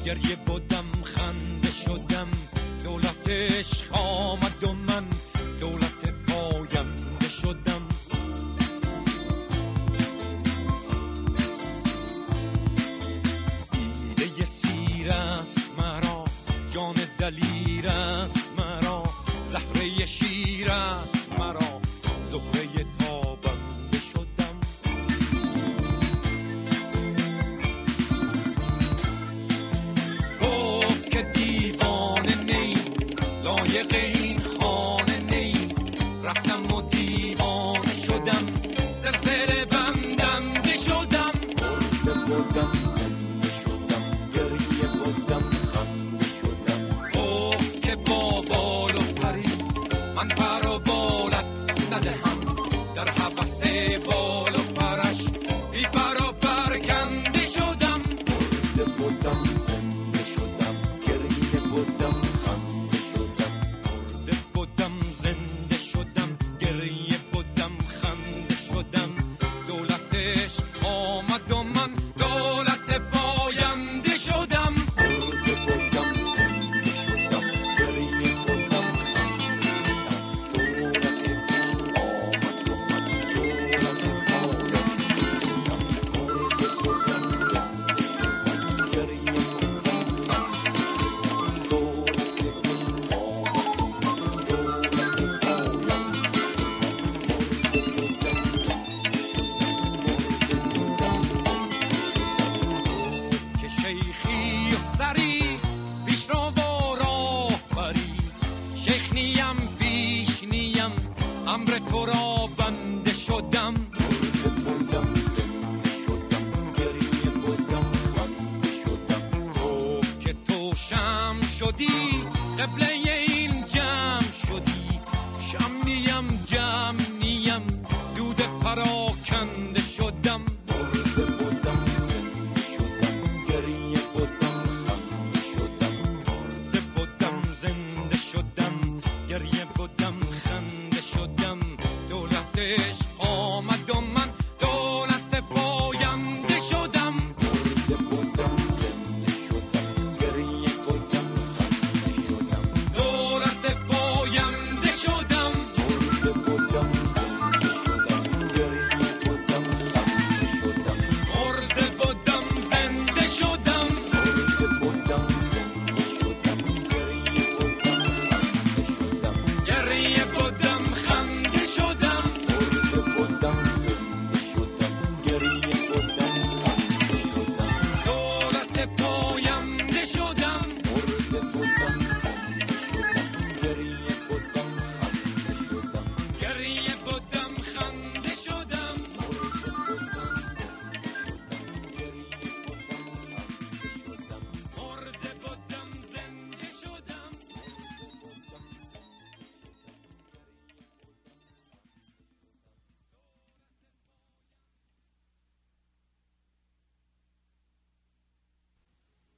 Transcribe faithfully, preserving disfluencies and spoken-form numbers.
گریه بودم خنده شدم، دولت عشق آمد و من دولت پاینده شدم. دیده سیر است مرا، جان دلیر است مرا، زهره شیر است مرا، زهره تابنده شدم. گفت که دیوانه نی، لایق این خانه نی، رفتم و دیوانه شدم، سلسله بندنده شدم. برده بودم زنده شدم، گریه بودم خنده شدم. گفت که با بال و پری من پر و بالت ندهم، در هوس بال و پرش بی پر و پرکنده شدم. برده بودم زنده شدم، گریه بودم خنده شدم. برده بودم زنده شدم، گریه بودم خنده شدم. دولت عشق آمد و من دولت پاینده شدم. برده بودم زنده شدم، گریه بودم خنده شدم. دولت عشق آمد و من دولت که شیخی و سری پیش رو و راه بری، شیخ نیم پیش نیم، امر تو را بنده شدم. برده بودم زنده شدم، گریه بودم خنده شدم. گفت که تو شم شدی، قبله این جمع شدی، شم نیم جمع نیم، دود پراکنده شدم. برده بودم زنده شدم، گریه بودم خنده شدم. برده بودم زنده شدم، گریه بودم خنده شدم. دولت عشق